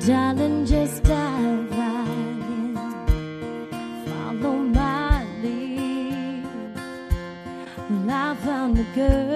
Darling, just dive right in. Follow my lead. Well, I found a girl